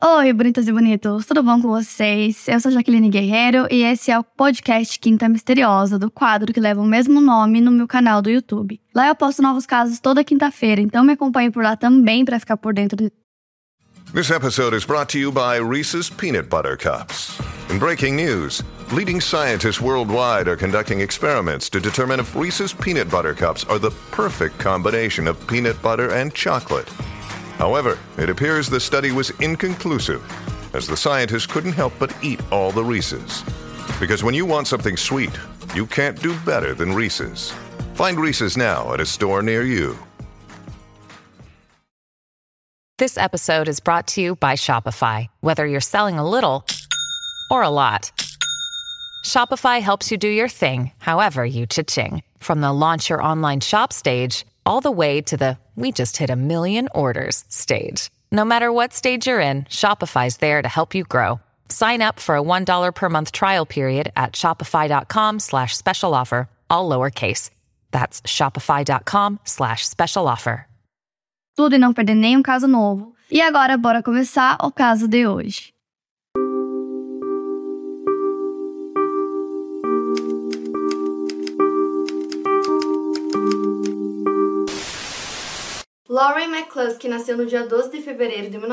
Oi, bonitas e bonitos, tudo bom com vocês? Eu sou Jaqueline Guerreiro e esse é o podcast Quinta Misteriosa, do quadro que leva o mesmo nome no meu canal do YouTube. Lá eu posto novos casos toda quinta-feira, então me acompanhe por lá também para ficar por dentro de... This episode is brought to you by Reese's Peanut Butter Cups. In breaking news, leading scientists worldwide are conducting experiments to determine if Reese's Peanut Butter Cups are the perfect combination of peanut butter and chocolate. However, it appears the study was inconclusive, as the scientists couldn't help but eat all the Reese's. Because when you want something sweet, you can't do better than Reese's. Find Reese's now at a store near you. This episode is brought to you by Shopify. Whether you're selling a little or a lot, Shopify helps you do your thing, however you cha-ching. From the launch your online shop stage, all the way to the we just hit 1 million orders stage. No matter what stage you're in, Shopify's there to help you grow. Sign up for a $1 per month trial period at shopify.com/special offer, all lowercase. That's shopify.com/special offer. Tudo e não perder nenhum caso novo. E agora, bora começar o caso de hoje. Lauren McCluskey nasceu no dia 12 de fevereiro de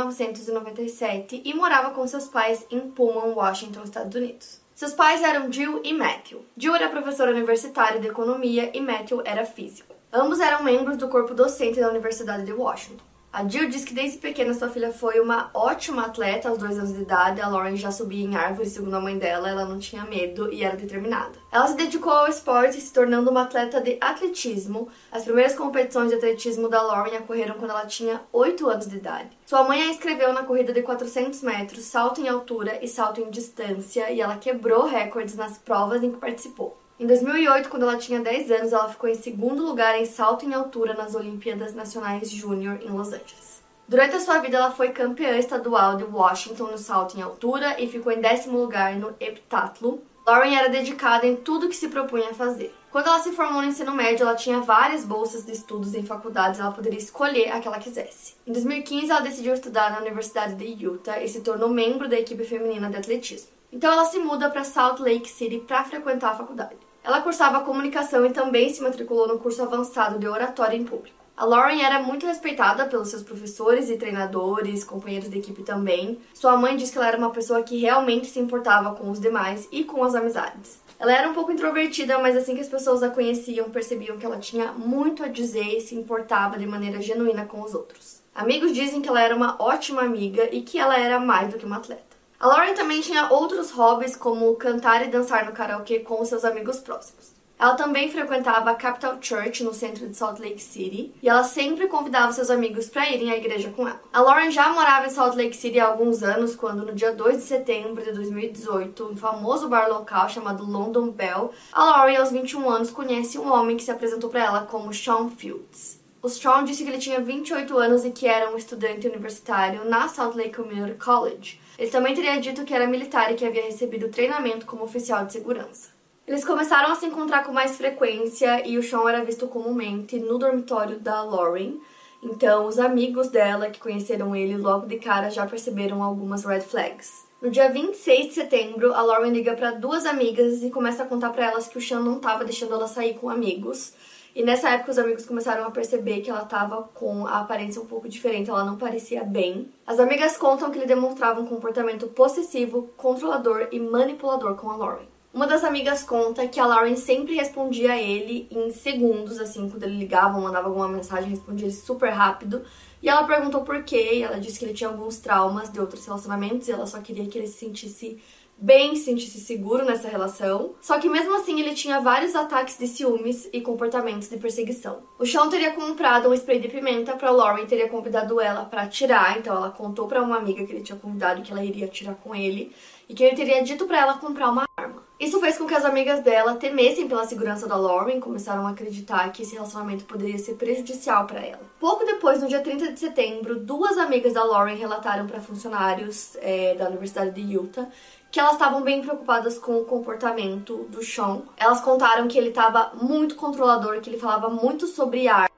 1997 e morava com seus pais em Pullman, Washington, Estados Unidos. Seus pais eram Jill e Matthew. Jill era professora universitária de economia e Matthew era físico. Ambos eram membros do corpo docente da Universidade de Washington. A Jill diz que desde pequena sua filha foi uma ótima atleta aos 2 anos de idade. A Lauren já subia em árvores, segundo a mãe dela, ela não tinha medo e era determinada. Ela se dedicou ao esporte, se tornando uma atleta de atletismo. As primeiras competições de atletismo da Lauren ocorreram quando ela tinha 8 anos de idade. Sua mãe a inscreveu na corrida de 400 metros, salto em altura e salto em distância, e ela quebrou recordes nas provas em que participou. Em 2008, quando ela tinha 10 anos, ela ficou em segundo lugar em salto em altura nas Olimpíadas Nacionais Júnior em Los Angeles. Durante a sua vida, ela foi campeã estadual de Washington no salto em altura e ficou em 10º lugar no heptatlo. Lauren era dedicada em tudo que se propunha a fazer. Quando ela se formou no ensino médio, ela tinha várias bolsas de estudos em faculdades, ela poderia escolher a que ela quisesse. Em 2015, ela decidiu estudar na Universidade de Utah e se tornou membro da equipe feminina de atletismo. Então ela se muda para Salt Lake City para frequentar a faculdade. Ela cursava comunicação e também se matriculou no curso avançado de oratória em público. A Lauren era muito respeitada pelos seus professores e treinadores, companheiros de equipe também. Sua mãe diz que ela era uma pessoa que realmente se importava com os demais e com as amizades. Ela era um pouco introvertida, mas assim que as pessoas a conheciam, percebiam que ela tinha muito a dizer e se importava de maneira genuína com os outros. Amigos dizem que ela era uma ótima amiga e que ela era mais do que uma atleta. A Lauren também tinha outros hobbies, como cantar e dançar no karaokê com os seus amigos próximos. Ela também frequentava a Capital Church no centro de Salt Lake City e ela sempre convidava seus amigos para irem à igreja com ela. A Lauren já morava em Salt Lake City há alguns anos, quando no dia 2 de setembro de 2018, um famoso bar local chamado London Bell, a Lauren, aos 21 anos, conhece um homem que se apresentou para ela como Sean Fields. O Sean disse que ele tinha 28 anos e que era um estudante universitário na Salt Lake Community College. Ele também teria dito que era militar e que havia recebido treinamento como oficial de segurança. Eles começaram a se encontrar com mais frequência e o Sean era visto comumente no dormitório da Lauren. Então, os amigos dela que conheceram ele logo de cara já perceberam algumas red flags. No dia 26 de setembro, a Lauren liga para 2 amigas e começa a contar para elas que o Sean não estava deixando ela sair com amigos. E nessa época os amigos começaram a perceber que ela estava com a aparência um pouco diferente, ela não parecia bem. As amigas contam que ele demonstrava um comportamento possessivo, controlador e manipulador com a Lauren. Uma das amigas conta que a Lauren sempre respondia a ele em segundos, assim, quando ele ligava ou mandava alguma mensagem, respondia ele super rápido. E ela perguntou por quê, e ela disse que ele tinha alguns traumas de outros relacionamentos e ela só queria que ele se sentisse bem, se sentisse seguro nessa relação. Só que mesmo assim ele tinha vários ataques de ciúmes e comportamentos de perseguição. O Sean teria comprado um spray de pimenta pra Lauren, teria convidado ela pra atirar, então ela contou pra uma amiga que ele tinha convidado que ela iria atirar com ele e que ele teria dito pra ela comprar uma arma. Isso fez com que as amigas dela temessem pela segurança da Lauren, começaram a acreditar que esse relacionamento poderia ser prejudicial para ela. Pouco depois, no dia 30 de setembro, 2 amigas da Lauren relataram para funcionários da Universidade de Utah que elas estavam bem preocupadas com o comportamento do Sean. Elas contaram que ele estava muito controlador, que ele falava muito sobre armas,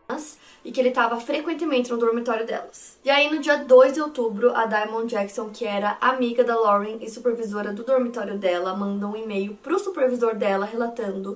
e que ele estava frequentemente no dormitório delas. E aí, no dia 2 de outubro, a Diamond Jackson, que era amiga da Lauren e supervisora do dormitório dela, mandou um e-mail pro supervisor dela relatando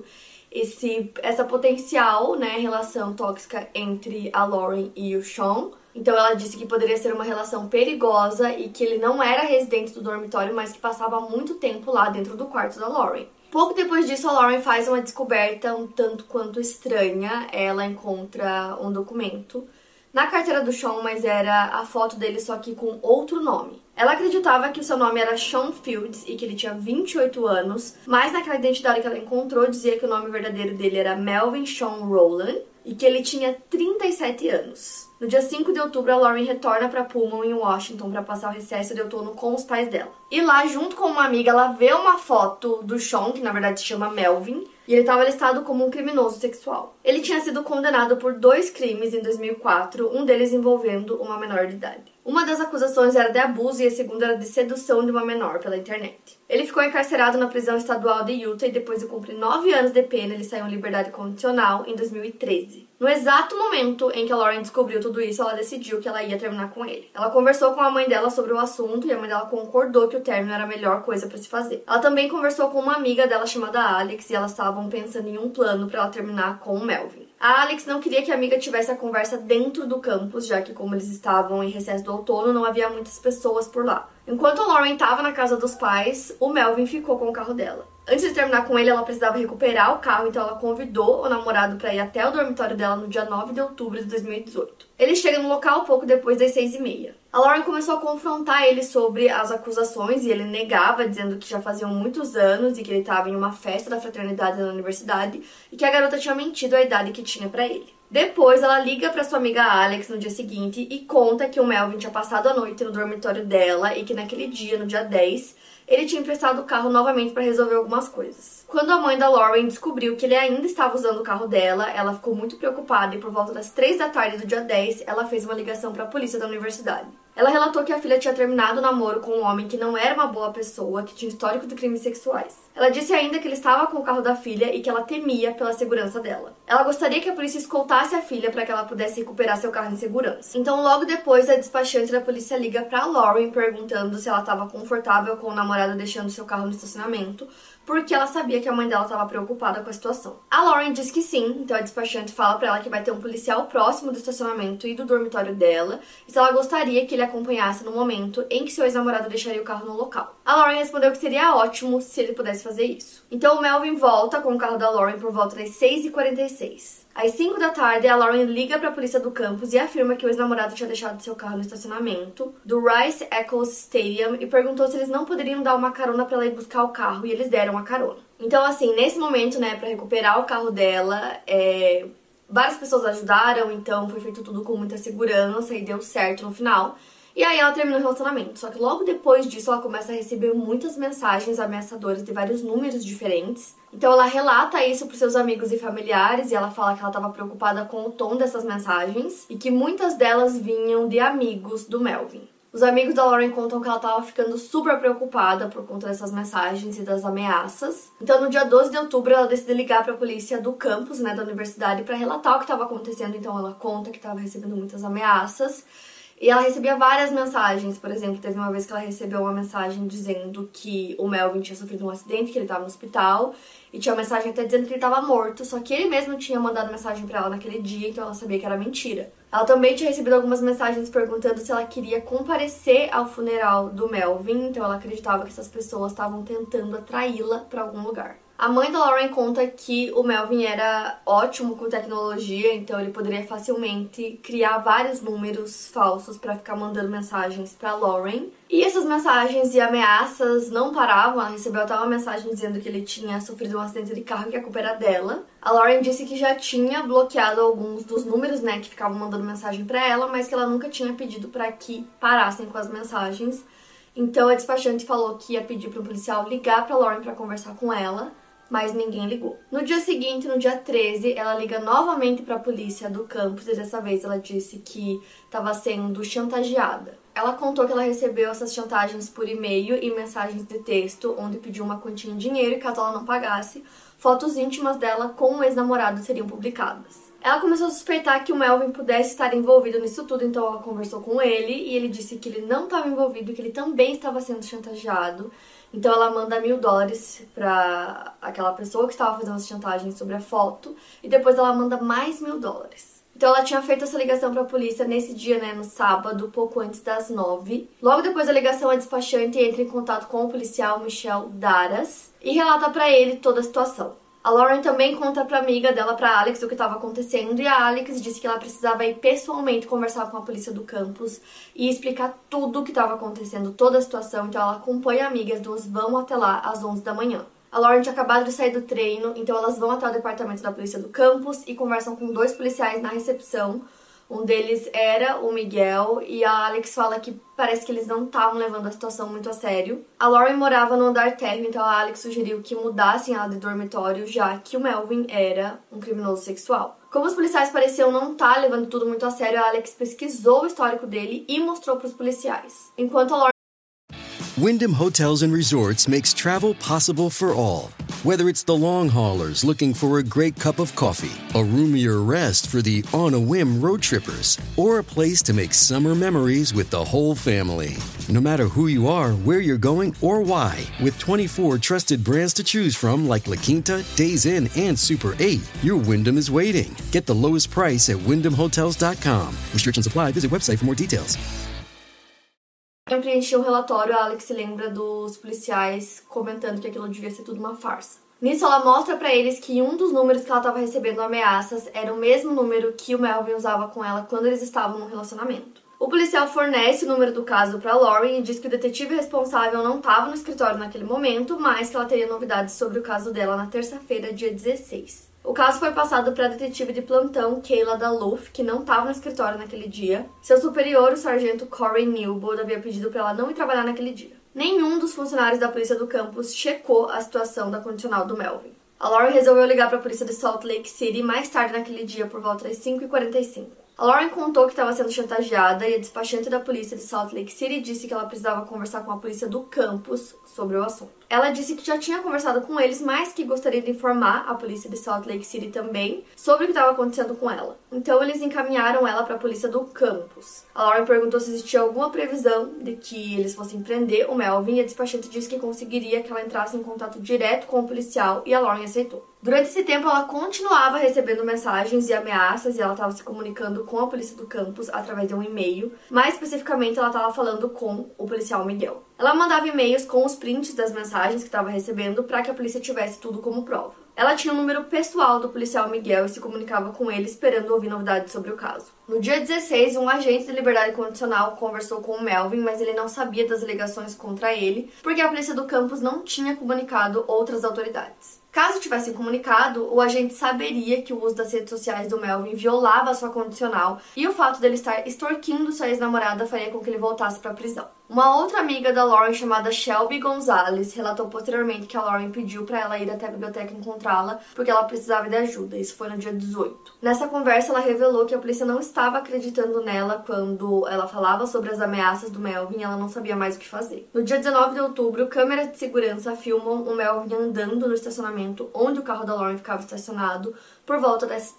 essa potencial, né, relação tóxica entre a Lauren e o Sean. Então ela disse que poderia ser uma relação perigosa e que ele não era residente do dormitório, mas que passava muito tempo lá dentro do quarto da Lauren. Pouco depois disso, a Lauren faz uma descoberta um tanto quanto estranha. Ela encontra um documento na carteira do Sean, mas era a foto dele só que com outro nome. Ela acreditava que o seu nome era Sean Fields e que ele tinha 28 anos, mas naquela identidade que ela encontrou dizia que o nome verdadeiro dele era Melvin Sean Rowland e que ele tinha 37 anos. No dia 5 de outubro, a Lauren retorna para Pullman, em Washington, para passar o recesso de outono com os pais dela. E lá, junto com uma amiga, ela vê uma foto do Sean, que na verdade se chama Melvin, e ele estava listado como um criminoso sexual. Ele tinha sido condenado por 2 crimes em 2004, um deles envolvendo uma menor de idade. Uma das acusações era de abuso e a segunda era de sedução de uma menor pela internet. Ele ficou encarcerado na prisão estadual de Utah e depois de cumprir 9 anos de pena, ele saiu em liberdade condicional em 2013. No exato momento em que a Lauren descobriu tudo isso, ela decidiu que ela ia terminar com ele. Ela conversou com a mãe dela sobre o assunto e a mãe dela concordou que o término era a melhor coisa para se fazer. Ela também conversou com uma amiga dela chamada Alex e elas estavam pensando em um plano para ela terminar com o Melvin. A Alex não queria que a amiga tivesse a conversa dentro do campus, já que como eles estavam em recesso do outono, não havia muitas pessoas por lá. Enquanto a Lauren estava na casa dos pais, o Melvin ficou com o carro dela. Antes de terminar com ele, ela precisava recuperar o carro, então ela convidou o namorado para ir até o dormitório dela no dia 9 de outubro de 2018. Ele chega no local pouco depois das 6h30. A Lauren começou a confrontar ele sobre as acusações e ele negava, dizendo que já faziam muitos anos e que ele estava em uma festa da fraternidade na universidade e que a garota tinha mentido a idade que tinha para ele. Depois, ela liga para sua amiga Alex no dia seguinte e conta que o Melvin tinha passado a noite no dormitório dela e que naquele dia, no dia 10, ele tinha emprestado o carro novamente para resolver algumas coisas. Quando a mãe da Lauren descobriu que ele ainda estava usando o carro dela, ela ficou muito preocupada e por volta das 3 da tarde do dia 10, ela fez uma ligação para a polícia da universidade. Ela relatou que a filha tinha terminado o namoro com um homem que não era uma boa pessoa, que tinha histórico de crimes sexuais. Ela disse ainda que ele estava com o carro da filha e que ela temia pela segurança dela. Ela gostaria que a polícia escoltasse a filha para que ela pudesse recuperar seu carro em segurança. Então, logo depois, a despachante da polícia liga para Lauren perguntando se ela estava confortável com o namorado deixando seu carro no estacionamento, porque ela sabia que a mãe dela estava preocupada com a situação. A Lauren diz que sim, então a despachante fala para ela que vai ter um policial próximo do estacionamento e do dormitório dela, e se ela gostaria que ele acompanhasse no momento em que seu ex-namorado deixaria o carro no local. A Lauren respondeu que seria ótimo se ele pudesse fazer isso. Então o Melvin volta com o carro da Lauren por volta das 6h46. Às 5 da tarde, a Lauren liga para a polícia do campus e afirma que o ex-namorado tinha deixado seu carro no estacionamento do Rice Eccles Stadium e perguntou se eles não poderiam dar uma carona para ela ir buscar o carro, e eles deram a carona. Então, assim, nesse momento, né, para recuperar o carro dela, várias pessoas ajudaram, então foi feito tudo com muita segurança e deu certo no final. E aí ela terminou o relacionamento. Só que logo depois disso ela começa a receber muitas mensagens ameaçadoras de vários números diferentes. Então ela relata isso pros seus amigos e familiares e ela fala que ela estava preocupada com o tom dessas mensagens e que muitas delas vinham de amigos do Melvin. Os amigos da Lauren contam que ela estava ficando super preocupada por conta dessas mensagens e das ameaças. Então, no dia 12 de outubro, ela decide ligar para a polícia do campus, né, da universidade, para relatar o que estava acontecendo. Então, ela conta que estava recebendo muitas ameaças. E ela recebia várias mensagens. Por exemplo, teve uma vez que ela recebeu uma mensagem dizendo que o Melvin tinha sofrido um acidente, que ele estava no hospital. E tinha uma mensagem até dizendo que ele estava morto, só que ele mesmo tinha mandado mensagem pra ela naquele dia, então ela sabia que era mentira. Ela também tinha recebido algumas mensagens perguntando se ela queria comparecer ao funeral do Melvin, então ela acreditava que essas pessoas estavam tentando atraí-la pra algum lugar. A mãe da Lauren conta que o Melvin era ótimo com tecnologia, então ele poderia facilmente criar vários números falsos para ficar mandando mensagens para Lauren. E essas mensagens e ameaças não paravam. Ela recebeu até uma mensagem dizendo que ele tinha sofrido um acidente de carro e que a culpa era dela. A Lauren disse que já tinha bloqueado alguns dos números, né, que ficavam mandando mensagem para ela, mas que ela nunca tinha pedido para que parassem com as mensagens. Então a despachante falou que ia pedir para um policial ligar para Lauren para conversar com ela, mas ninguém ligou. No dia seguinte, no dia 13, ela liga novamente para a polícia do campus e dessa vez ela disse que estava sendo chantageada. Ela contou que ela recebeu essas chantagens por e-mail e mensagens de texto, onde pediu uma quantia em dinheiro e caso ela não pagasse, fotos íntimas dela com o ex-namorado seriam publicadas. Ela começou a suspeitar que o Melvin pudesse estar envolvido nisso tudo, então ela conversou com ele e ele disse que ele não estava envolvido, que ele também estava sendo chantageado. Então ela manda $1.000 pra aquela pessoa que estava fazendo as chantagens sobre a foto e depois ela manda mais $1.000. Então ela tinha feito essa ligação para a polícia nesse dia, no sábado, pouco antes das 9. Logo depois da ligação, a despachante entra em contato com o policial Michel Daras e relata para ele toda a situação. A Lauren também conta pra amiga dela, pra Alex, o que estava acontecendo, e a Alex disse que ela precisava ir pessoalmente conversar com a polícia do campus e explicar tudo o que estava acontecendo, toda a situação. Então ela acompanha a amiga, as duas vão até lá às 11 da manhã. A Lauren tinha acabado de sair do treino, então elas vão até o departamento da polícia do campus e conversam com 2 policiais na recepção. Um deles era o Miguel e a Alex fala que parece que eles não estavam levando a situação muito a sério. A Lauren morava no andar térreo, então a Alex sugeriu que mudassem ela de dormitório, já que o Melvin era um criminoso sexual. Como os policiais pareciam não estar levando tudo muito a sério, a Alex pesquisou o histórico dele e mostrou para os policiais. Enquanto a Lauren... Wyndham Hotels and Resorts makes travel possible for all. Whether it's the long haulers looking for a great cup of coffee, a roomier rest for the on-a-whim road trippers, or a place to make summer memories with the whole family. No matter who you are, where you're going, or why, with 24 trusted brands to choose from like La Quinta, Days Inn, and Super 8, your Wyndham is waiting. Get the lowest price at wyndhamhotels.com. Restrictions apply. Visit website for more details. Quando preencheu o relatório, a Alex se lembra dos policiais comentando que aquilo devia ser tudo uma farsa. Nisso, ela mostra pra eles que um dos números que ela estava recebendo ameaças era o mesmo número que o Melvin usava com ela quando eles estavam num relacionamento. O policial fornece o número do caso pra Lauren e diz que o detetive responsável não estava no escritório naquele momento, mas que ela teria novidades sobre o caso dela na terça-feira, dia 16. O caso foi passado para a detetive de plantão Kayla Dallouf, que não estava no escritório naquele dia. Seu superior, o sargento Corey Newbold, havia pedido para ela não ir trabalhar naquele dia. Nenhum dos funcionários da polícia do campus checou a situação da condicional do Melvin. A Lauren resolveu ligar para a polícia de Salt Lake City mais tarde naquele dia, por volta das 5h45. A Lauren contou que estava sendo chantageada e a despachante da polícia de Salt Lake City disse que ela precisava conversar com a polícia do campus sobre o assunto. Ela disse que já tinha conversado com eles, mas que gostaria de informar a polícia de Salt Lake City também sobre o que estava acontecendo com ela. Então eles encaminharam ela para a polícia do campus. A Lauren perguntou se existia alguma previsão de que eles fossem prender o Melvin e a despachante disse que conseguiria que ela entrasse em contato direto com o policial e a Lauren aceitou. Durante esse tempo, ela continuava recebendo mensagens e ameaças e ela estava se comunicando com a polícia do campus através de um e-mail. Mais especificamente, ela estava falando com o policial Miguel. Ela mandava e-mails com os prints das mensagens que estava recebendo para que a polícia tivesse tudo como prova. Ela tinha o número pessoal do policial Miguel e se comunicava com ele esperando ouvir novidades sobre o caso. No dia 16, um agente de liberdade condicional conversou com o Melvin, mas ele não sabia das alegações contra ele, porque a polícia do campus não tinha comunicado outras autoridades. Caso tivessem comunicado, o agente saberia que o uso das redes sociais do Melvin violava a sua condicional e o fato dele estar extorquindo sua ex-namorada faria com que ele voltasse para a prisão. Uma outra amiga da Lauren, chamada Shelby Gonzalez, relatou posteriormente que a Lauren pediu para ela ir até a biblioteca encontrá-la porque ela precisava de ajuda. Isso foi no dia 18. Nessa conversa, ela revelou que a polícia não estava acreditando nela quando ela falava sobre as ameaças do Melvin e ela não sabia mais o que fazer. No dia 19 de outubro, câmeras de segurança filmam o Melvin andando no estacionamento onde o carro da Lauren ficava estacionado por volta das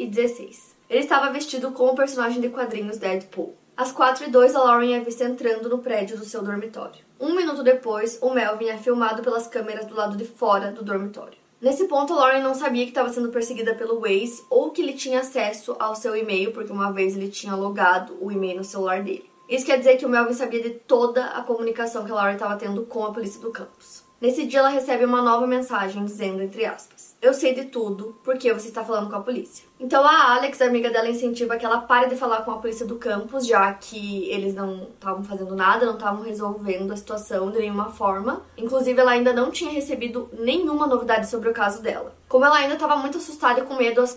3h16. Ele estava vestido como o personagem de quadrinhos Deadpool. Às 4h02, a Lauren é vista entrando no prédio do seu dormitório. Um minuto depois, o Melvin é filmado pelas câmeras do lado de fora do dormitório. Nesse ponto, a Lauren não sabia que estava sendo perseguida pelo Waze ou que ele tinha acesso ao seu e-mail, porque uma vez ele tinha logado o e-mail no celular dele. Isso quer dizer que o Melvin sabia de toda a comunicação que a Lauren estava tendo com a polícia do campus. Nesse dia, ela recebe uma nova mensagem dizendo, entre aspas, "Eu sei de tudo, porque você está falando com a polícia." Então a Alex, a amiga dela, incentiva que ela pare de falar com a polícia do campus, já que eles não estavam fazendo nada, não estavam resolvendo a situação de nenhuma forma. Inclusive, ela ainda não tinha recebido nenhuma novidade sobre o caso dela. Como ela ainda estava muito assustada e com medo, às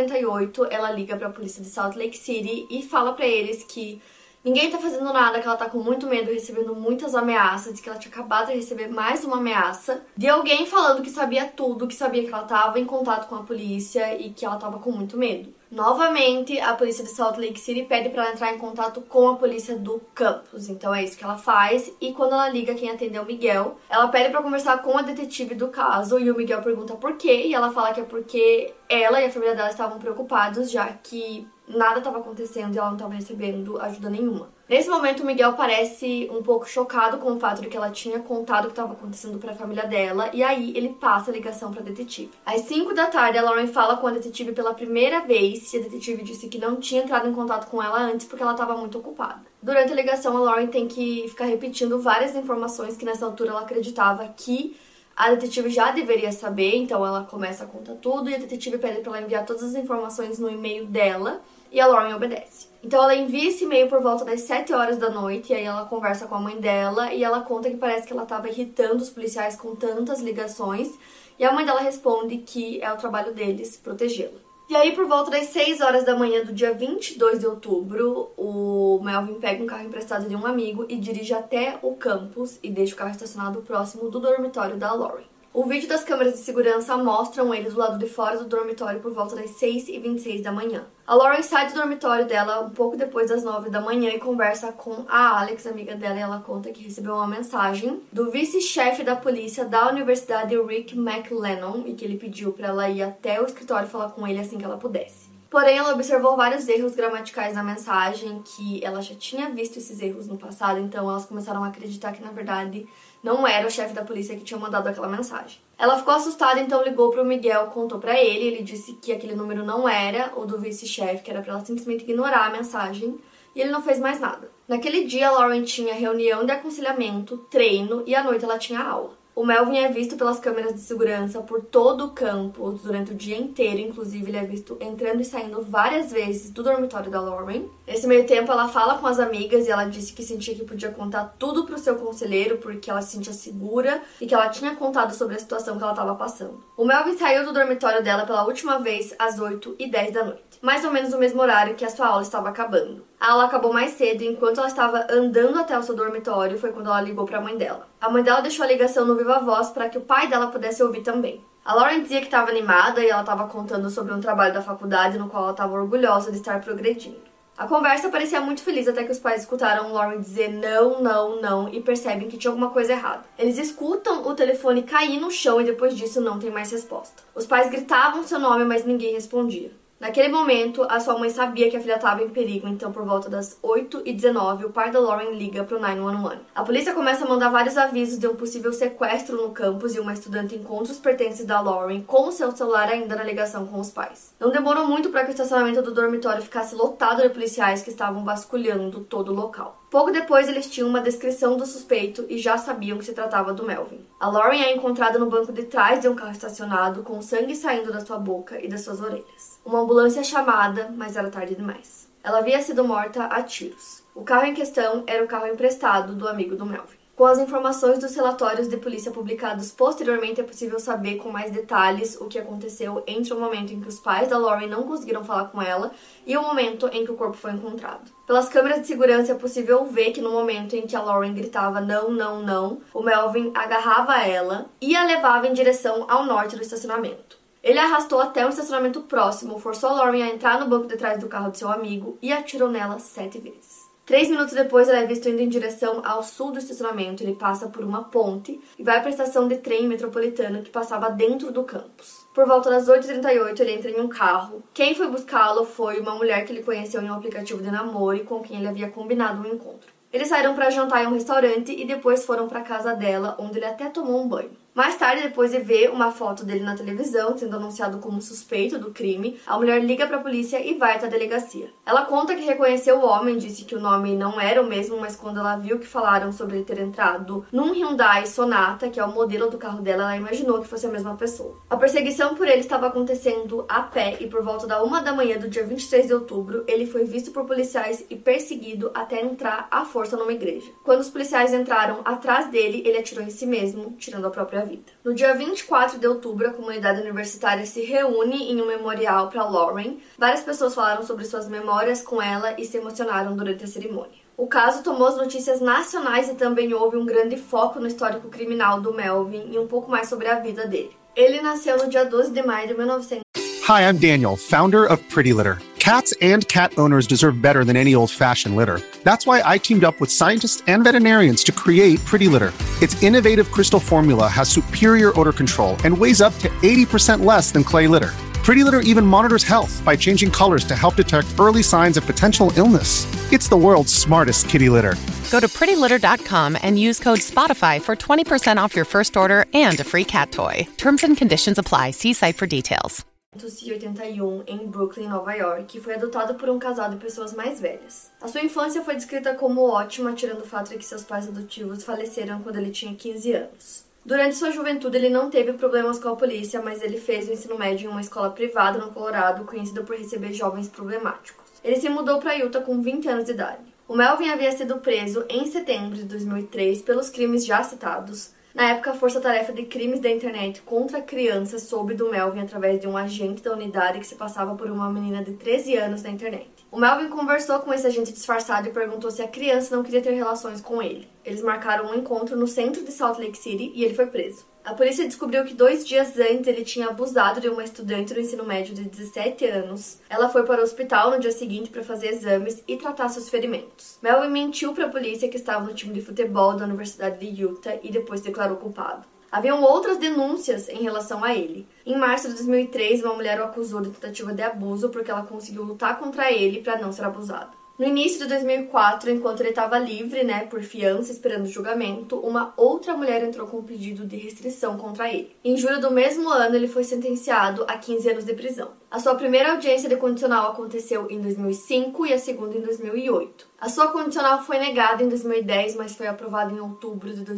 4h48, ela liga para a polícia de Salt Lake City e fala para eles que ninguém tá fazendo nada, que ela tá com muito medo, recebendo muitas ameaças, que ela tinha acabado de receber mais uma ameaça de alguém falando que sabia tudo, que sabia que ela tava em contato com a polícia e que ela tava com muito medo. Novamente, a polícia de Salt Lake City pede para ela entrar em contato com a polícia do campus. Então é isso que ela faz. E quando ela liga, quem atende é o Miguel. Ela pede para conversar com a detetive do caso e o Miguel pergunta por quê. E ela fala que é porque ela e a família dela estavam preocupados, já que nada estava acontecendo e ela não estava recebendo ajuda nenhuma. Nesse momento, o Miguel parece um pouco chocado com o fato de que ela tinha contado o que estava acontecendo para a família dela, e aí ele passa a ligação para a detetive. Às 5 da tarde, a Lauren fala com a detetive pela primeira vez, e a detetive disse que não tinha entrado em contato com ela antes porque ela estava muito ocupada. Durante a ligação, a Lauren tem que ficar repetindo várias informações que nessa altura ela acreditava que a detetive já deveria saber, então ela começa a contar tudo e a detetive pede para ela enviar todas as informações no e-mail dela e a Lauren obedece. Então ela envia esse e-mail por volta das 7 horas da noite e aí ela conversa com a mãe dela e ela conta que parece que ela estava irritando os policiais com tantas ligações e a mãe dela responde que é o trabalho deles protegê-la. E aí, por volta das 6 horas da manhã do dia 22 de outubro, o Melvin pega um carro emprestado de um amigo e dirige até o campus e deixa o carro estacionado próximo do dormitório da Lauren. O vídeo das câmeras de segurança mostram ele do lado de fora do dormitório por volta das 6h26 da manhã. A Lauren sai do dormitório dela um pouco depois das 9 da manhã e conversa com a Alex, amiga dela, e ela conta que recebeu uma mensagem do vice-chefe da polícia da universidade, Rick McLennan, e que ele pediu para ela ir até o escritório falar com ele assim que ela pudesse. Porém, ela observou vários erros gramaticais na mensagem, que ela já tinha visto esses erros no passado, então elas começaram a acreditar que, na verdade, não era o chefe da polícia que tinha mandado aquela mensagem. Ela ficou assustada, então ligou pro Miguel, contou pra ele disse que aquele número não era o do vice-chefe, que era pra ela simplesmente ignorar a mensagem, e ele não fez mais nada. Naquele dia, a Lauren tinha reunião de aconselhamento, treino, e à noite ela tinha aula. O Melvin é visto pelas câmeras de segurança por todo o campus durante o dia inteiro, inclusive ele é visto entrando e saindo várias vezes do dormitório da Lauren. Nesse meio tempo ela fala com as amigas e ela disse que sentia que podia contar tudo pro seu conselheiro porque ela se sentia segura e que ela tinha contado sobre a situação que ela estava passando. O Melvin saiu do dormitório dela pela última vez às 8h10 da noite, mais ou menos no mesmo horário que a sua aula estava acabando. A aula acabou mais cedo e enquanto ela estava andando até o seu dormitório foi quando ela ligou para a mãe dela. A mãe dela deixou a ligação no viva voz para que o pai dela pudesse ouvir também. A Lauren dizia que estava animada e ela estava contando sobre um trabalho da faculdade no qual ela estava orgulhosa de estar progredindo. A conversa parecia muito feliz até que os pais escutaram Lauren dizer não, não, não e percebem que tinha alguma coisa errada. Eles escutam o telefone cair no chão e depois disso não tem mais resposta. Os pais gritavam seu nome, mas ninguém respondia. Naquele momento, a sua mãe sabia que a filha estava em perigo, então por volta das 8h19, o pai da Lauren liga para o 911. A polícia começa a mandar vários avisos de um possível sequestro no campus e uma estudante encontra os pertences da Lauren com o seu celular ainda na ligação com os pais. Não demorou muito para que o estacionamento do dormitório ficasse lotado de policiais que estavam vasculhando todo o local. Pouco depois, eles tinham uma descrição do suspeito e já sabiam que se tratava do Melvin. A Lauren é encontrada no banco de trás de um carro estacionado, com sangue saindo da sua boca e das suas orelhas. Uma ambulância é chamada, mas era tarde demais. Ela havia sido morta a tiros. O carro em questão era o carro emprestado do amigo do Melvin. Com as informações dos relatórios de polícia publicados posteriormente, é possível saber com mais detalhes o que aconteceu entre o momento em que os pais da Lauren não conseguiram falar com ela e o momento em que o corpo foi encontrado. Pelas câmeras de segurança é possível ver que no momento em que a Lauren gritava não, não, não, o Melvin agarrava ela e a levava em direção ao norte do estacionamento. Ele a arrastou até um estacionamento próximo, forçou a Lauren a entrar no banco de trás do carro de seu amigo e atirou nela 7 vezes. 3 minutos depois, ele é visto indo em direção ao sul do estacionamento. Ele passa por uma ponte e vai para a estação de trem metropolitano que passava dentro do campus. Por volta das 8h38, ele entra em um carro. Quem foi buscá-lo foi uma mulher que ele conheceu em um aplicativo de namoro e com quem ele havia combinado um encontro. Eles saíram para jantar em um restaurante e depois foram para a casa dela, onde ele até tomou um banho. Mais tarde, depois de ver uma foto dele na televisão, sendo anunciado como suspeito do crime, a mulher liga para a polícia e vai até a delegacia. Ela conta que reconheceu o homem, disse que o nome não era o mesmo, mas quando ela viu que falaram sobre ele ter entrado num Hyundai Sonata, que é o modelo do carro dela, ela imaginou que fosse a mesma pessoa. A perseguição por ele estava acontecendo a pé e por volta da 1 da manhã do dia 23 de outubro, ele foi visto por policiais e perseguido até entrar à força numa igreja. Quando os policiais entraram atrás dele, ele atirou em si mesmo, tirando a própria vida. No dia 24 de outubro, a comunidade universitária se reúne em um memorial para Lauren. Várias pessoas falaram sobre suas memórias com ela e se emocionaram durante a cerimônia. O caso tomou as notícias nacionais e também houve um grande foco no histórico criminal do Melvin e um pouco mais sobre a vida dele. Ele nasceu no dia 12 de maio de 1900. Hi, I'm Daniel, founder of Pretty Litter. Cats and cat owners deserve better than any old-fashioned litter. That's why I teamed up with scientists and veterinarians to create Pretty Litter. Its innovative crystal formula has superior odor control and weighs up to 80% less than clay litter. Pretty Litter even monitors health by changing colors to help detect early signs of potential illness. It's the world's smartest kitty litter. Go to prettylitter.com and use code SPOTIFY for 20% off your first order and a free cat toy. Terms and conditions apply. See site for details. Em 1981, em Brooklyn, Nova York, que foi adotado por um casal de pessoas mais velhas. A sua infância foi descrita como ótima, tirando o fato de que seus pais adotivos faleceram quando ele tinha 15 anos. Durante sua juventude, ele não teve problemas com a polícia, mas ele fez o ensino médio em uma escola privada no Colorado, conhecida por receber jovens problemáticos. Ele se mudou para Utah com 20 anos de idade. O Melvin havia sido preso em setembro de 2003 pelos crimes já citados. Na época, a Força-Tarefa de Crimes da Internet contra Crianças soube do Melvin através de um agente da unidade que se passava por uma menina de 13 anos na internet. O Melvin conversou com esse agente disfarçado e perguntou se a criança não queria ter relações com ele. Eles marcaram um encontro no centro de Salt Lake City e ele foi preso. A polícia descobriu que 2 dias antes ele tinha abusado de uma estudante do ensino médio de 17 anos. Ela foi para o hospital no dia seguinte para fazer exames e tratar seus ferimentos. Melvin mentiu para a polícia que estava no time de futebol da Universidade de Utah e depois declarou culpado. Haviam outras denúncias em relação a ele. Em março de 2003, uma mulher o acusou de tentativa de abuso porque ela conseguiu lutar contra ele para não ser abusada. No início de 2004, enquanto ele estava livre, por fiança, esperando o julgamento, uma outra mulher entrou com um pedido de restrição contra ele. Em julho do mesmo ano, ele foi sentenciado a 15 anos de prisão. A sua primeira audiência de condicional aconteceu em 2005 e a segunda em 2008. A sua condicional foi negada em 2010, mas foi aprovada em outubro de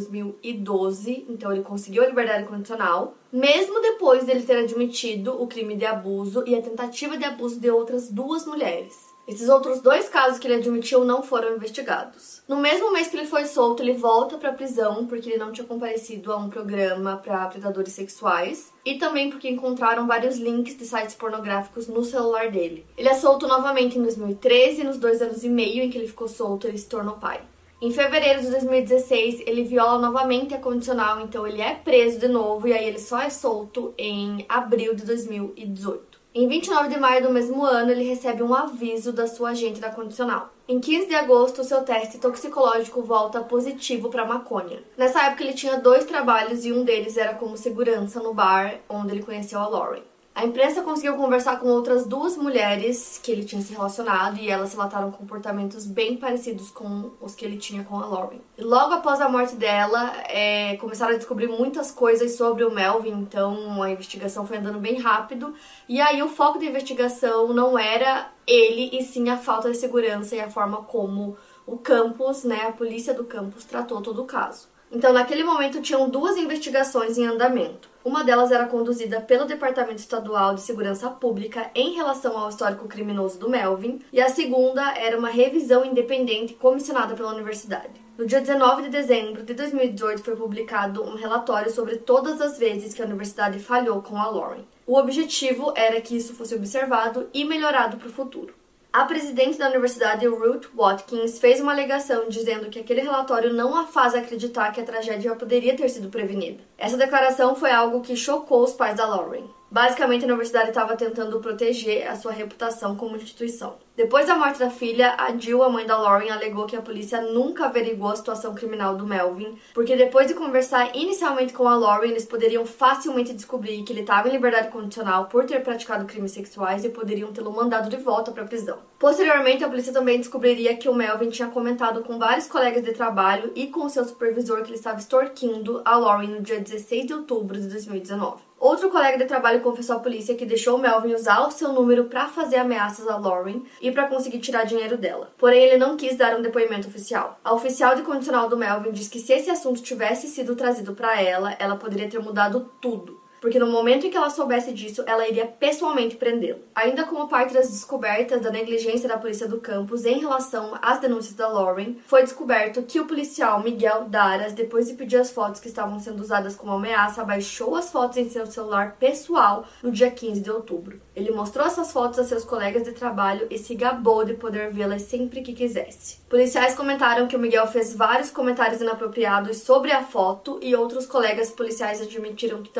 2012, então ele conseguiu a liberdade condicional, mesmo depois dele ter admitido o crime de abuso e a tentativa de abuso de outras 2 mulheres. Esses outros 2 casos que ele admitiu não foram investigados. No mesmo mês que ele foi solto, ele volta para a prisão porque ele não tinha comparecido a um programa para predadores sexuais e também porque encontraram vários links de sites pornográficos no celular dele. Ele é solto novamente em 2013 e nos 2 anos e meio em que ele ficou solto, ele se tornou pai. Em fevereiro de 2016, ele viola novamente a condicional, então ele é preso de novo e aí ele só é solto em abril de 2018. Em 29 de maio do mesmo ano, ele recebe um aviso da sua agente da condicional. Em 15 de agosto, seu teste toxicológico volta positivo para maconha. Nessa época, ele tinha 2 trabalhos e um deles era como segurança no bar onde ele conheceu a Lauren. A imprensa conseguiu conversar com outras 2 mulheres que ele tinha se relacionado e elas relataram comportamentos bem parecidos com os que ele tinha com a Lauren. E logo após a morte dela, começaram a descobrir muitas coisas sobre o Melvin, então a investigação foi andando bem rápido. E aí o foco da investigação não era ele, e sim a falta de segurança e a forma como o campus, a polícia do campus tratou todo o caso. Então, naquele momento, tinham 2 investigações em andamento. Uma delas era conduzida pelo Departamento Estadual de Segurança Pública em relação ao histórico criminoso do Melvin, e a segunda era uma revisão independente comissionada pela universidade. No dia 19 de dezembro de 2018, foi publicado um relatório sobre todas as vezes que a universidade falhou com a Lauren. O objetivo era que isso fosse observado e melhorado para o futuro. A presidente da universidade, Ruth Watkins, fez uma alegação dizendo que aquele relatório não a faz acreditar que a tragédia poderia ter sido prevenida. Essa declaração foi algo que chocou os pais da Lauren. Basicamente, a universidade estava tentando proteger a sua reputação como instituição. Depois da morte da filha, a Jill, a mãe da Lauren, alegou que a polícia nunca averiguou a situação criminal do Melvin, porque depois de conversar inicialmente com a Lauren, eles poderiam facilmente descobrir que ele estava em liberdade condicional por ter praticado crimes sexuais e poderiam tê-lo mandado de volta para a prisão. Posteriormente, a polícia também descobriria que o Melvin tinha comentado com vários colegas de trabalho e com seu supervisor que ele estava extorquindo a Lauren no dia 16 de outubro de 2019. Outro colega de trabalho confessou à polícia que deixou o Melvin usar o seu número para fazer ameaças a Lauren e para conseguir tirar dinheiro dela. Porém, ele não quis dar um depoimento oficial. A oficial de condicional do Melvin diz que se esse assunto tivesse sido trazido para ela poderia ter mudado tudo. Porque no momento em que ela soubesse disso, ela iria pessoalmente prendê-lo. Ainda como parte das descobertas da negligência da polícia do campus em relação às denúncias da Lauren, foi descoberto que o policial Miguel Daras, depois de pedir as fotos que estavam sendo usadas como ameaça, baixou as fotos em seu celular pessoal no dia 15 de outubro. Ele mostrou essas fotos a seus colegas de trabalho e se gabou de poder vê-las sempre que quisesse. Policiais comentaram que o Miguel fez vários comentários inapropriados sobre a foto e outros colegas policiais admitiram que também tinham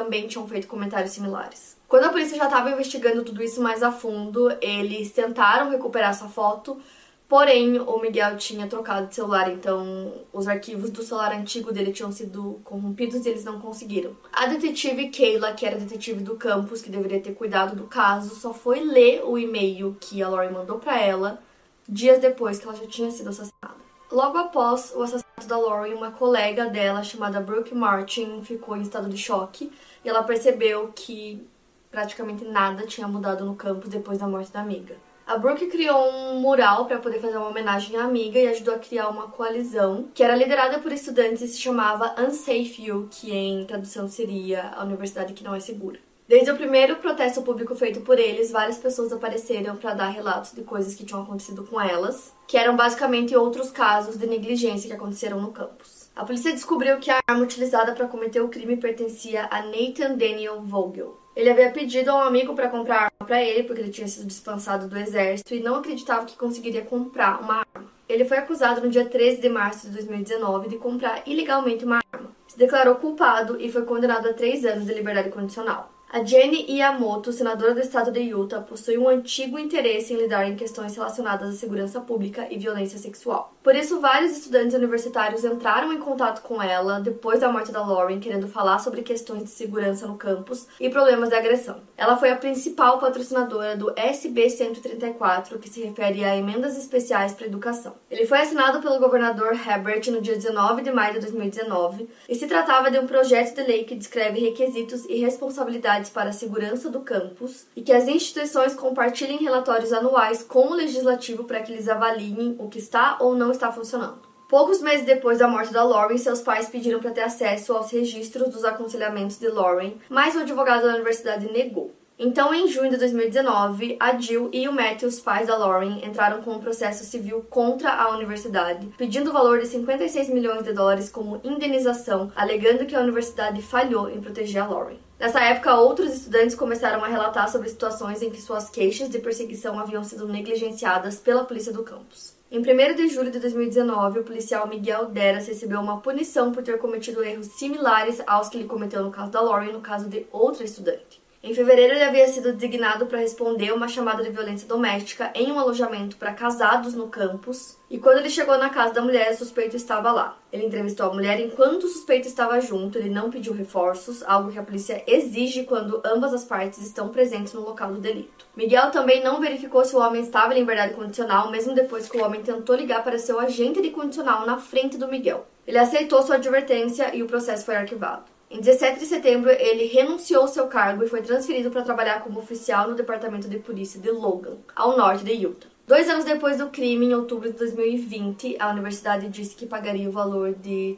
feito comentários similares. Quando a polícia já estava investigando tudo isso mais a fundo, eles tentaram recuperar essa foto, porém o Miguel tinha trocado de celular, então os arquivos do celular antigo dele tinham sido corrompidos e eles não conseguiram. A detetive Kayla, que era a detetive do campus, que deveria ter cuidado do caso, só foi ler o e-mail que a Lauren mandou pra ela dias depois que ela já tinha sido assassinada. Logo após o assassinato da Lauren, uma colega dela, chamada Brooke Martin, ficou em estado de choque e ela percebeu que praticamente nada tinha mudado no campus depois da morte da amiga. A Brooke criou um mural para poder fazer uma homenagem à amiga e ajudou a criar uma coalizão que era liderada por estudantes e se chamava Unsafe U, que em tradução seria a universidade que não é segura. Desde o primeiro protesto público feito por eles, várias pessoas apareceram para dar relatos de coisas que tinham acontecido com elas, que eram basicamente outros casos de negligência que aconteceram no campus. A polícia descobriu que a arma utilizada para cometer o crime pertencia a Nathan Daniel Vogel. Ele havia pedido a um amigo para comprar a arma para ele, porque ele tinha sido dispensado do exército e não acreditava que conseguiria comprar uma arma. Ele foi acusado no dia 13 de março de 2019 de comprar ilegalmente uma arma. Se declarou culpado e foi condenado a 3 anos de liberdade condicional. A Jenny Iamoto, senadora do estado de Utah, possui um antigo interesse em lidar em questões relacionadas à segurança pública e violência sexual. Por isso, vários estudantes universitários entraram em contato com ela depois da morte da Lauren, querendo falar sobre questões de segurança no campus e problemas de agressão. Ela foi a principal patrocinadora do SB 134, que se refere a emendas especiais para a educação. Ele foi assinado pelo governador Herbert no dia 19 de maio de 2019 e se tratava de um projeto de lei que descreve requisitos e responsabilidades para a segurança do campus e que as instituições compartilhem relatórios anuais com o legislativo para que eles avaliem o que está ou não está funcionando. Poucos meses depois da morte da Lauren, seus pais pediram para ter acesso aos registros dos aconselhamentos de Lauren, mas o advogado da universidade negou. Então, em junho de 2019, a Jill e o Matthew, os pais da Lauren, entraram com um processo civil contra a universidade, pedindo o valor de $56 milhões como indenização, alegando que a universidade falhou em proteger a Lauren. Nessa época, outros estudantes começaram a relatar sobre situações em que suas queixas de perseguição haviam sido negligenciadas pela polícia do campus. Em 1º de julho de 2019, o policial Miguel Deras recebeu uma punição por ter cometido erros similares aos que ele cometeu no caso da Lauren e no caso de outra estudante. Em fevereiro, ele havia sido designado para responder uma chamada de violência doméstica em um alojamento para casados no campus, e quando ele chegou na casa da mulher, o suspeito estava lá. Ele entrevistou a mulher enquanto o suspeito estava junto, ele não pediu reforços, algo que a polícia exige quando ambas as partes estão presentes no local do delito. Miguel também não verificou se o homem estava em liberdade condicional, mesmo depois que o homem tentou ligar para seu agente de condicional na frente do Miguel. Ele aceitou sua advertência e o processo foi arquivado. Em 17 de setembro, ele renunciou ao seu cargo e foi transferido para trabalhar como oficial no departamento de polícia de Logan, ao norte de Utah. 2 anos depois do crime, em outubro de 2020, a universidade disse que pagaria o valor de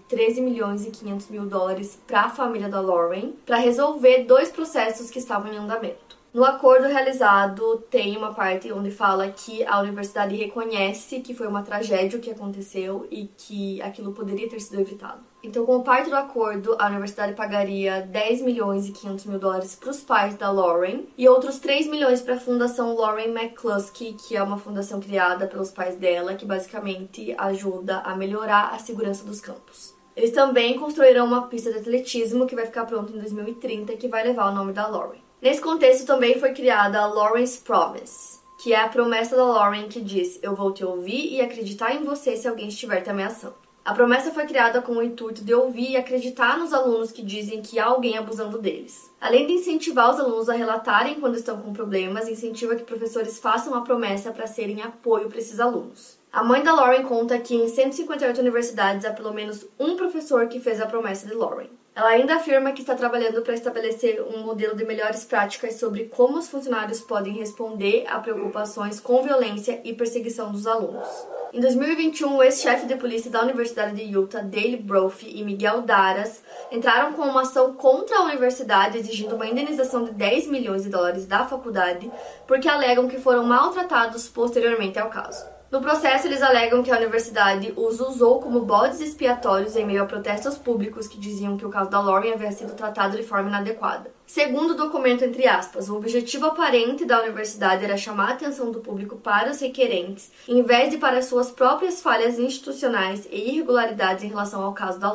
$13.500.000 para a família da Lauren para resolver 2 processos que estavam em andamento. No acordo realizado, tem uma parte onde fala que a universidade reconhece que foi uma tragédia o que aconteceu e que aquilo poderia ter sido evitado. Então, como parte do acordo, a universidade pagaria $10.500.000 para os pais da Lauren e outros $3 milhões para a Fundação Lauren McCluskey, que é uma fundação criada pelos pais dela, que basicamente ajuda a melhorar a segurança dos campos. Eles também construirão uma pista de atletismo que vai ficar pronta em 2030 e que vai levar o nome da Lauren. Nesse contexto também foi criada a Lauren's Promise, que é a promessa da Lauren que diz: eu vou te ouvir e acreditar em você se alguém estiver te ameaçando. A promessa foi criada com o intuito de ouvir e acreditar nos alunos que dizem que há alguém abusando deles. Além de incentivar os alunos a relatarem quando estão com problemas, incentiva que professores façam a promessa para serem apoio para esses alunos. A mãe da Lauren conta que em 158 universidades há pelo menos um professor que fez a promessa de Lauren. Ela ainda afirma que está trabalhando para estabelecer um modelo de melhores práticas sobre como os funcionários podem responder a preocupações com violência e perseguição dos alunos. Em 2021, o ex-chefe de polícia da Universidade de Utah, Dale Brophy, e Miguel Deras entraram com uma ação contra a universidade exigindo uma indenização de $10 milhões da faculdade porque alegam que foram maltratados posteriormente ao caso. No processo, eles alegam que a universidade os usou como bodes expiatórios em meio a protestos públicos que diziam que o caso da Lauren havia sido tratado de forma inadequada. Segundo o documento, entre aspas, o objetivo aparente da universidade era chamar a atenção do público para os requerentes, em vez de para suas próprias falhas institucionais e irregularidades em relação ao caso da Lauren.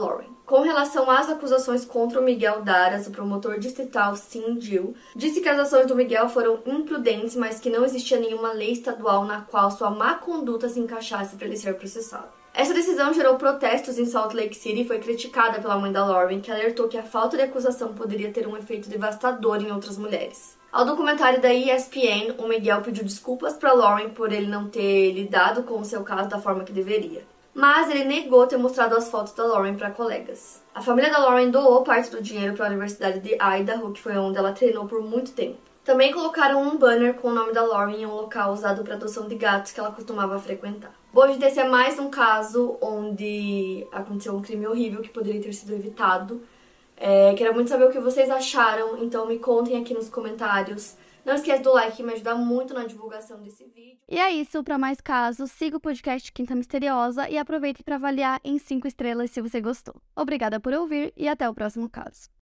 Com relação às acusações contra o Miguel Daras, o promotor distrital Sim Dill disse que as ações do Miguel foram imprudentes, mas que não existia nenhuma lei estadual na qual sua má conduta se encaixasse para ele ser processado. Essa decisão gerou protestos em Salt Lake City e foi criticada pela mãe da Lauren, que alertou que a falta de acusação poderia ter um efeito devastador em outras mulheres. Ao documentário da ESPN, o Miguel pediu desculpas para Lauren por ele não ter lidado com o seu caso da forma que deveria. Mas ele negou ter mostrado as fotos da Lauren para colegas. A família da Lauren doou parte do dinheiro para a Universidade de Idaho, que foi onde ela treinou por muito tempo. Também colocaram um banner com o nome da Lauren em um local usado para adoção de gatos que ela costumava frequentar. Bom, gente, esse é mais um caso onde aconteceu um crime horrível que poderia ter sido evitado. Quero muito saber o que vocês acharam, então me contem aqui nos comentários. Não esquece do like, que me ajuda muito na divulgação desse vídeo. E é isso, para mais casos, siga o podcast Quinta Misteriosa e aproveite para avaliar em 5 estrelas se você gostou. Obrigada por ouvir e até o próximo caso.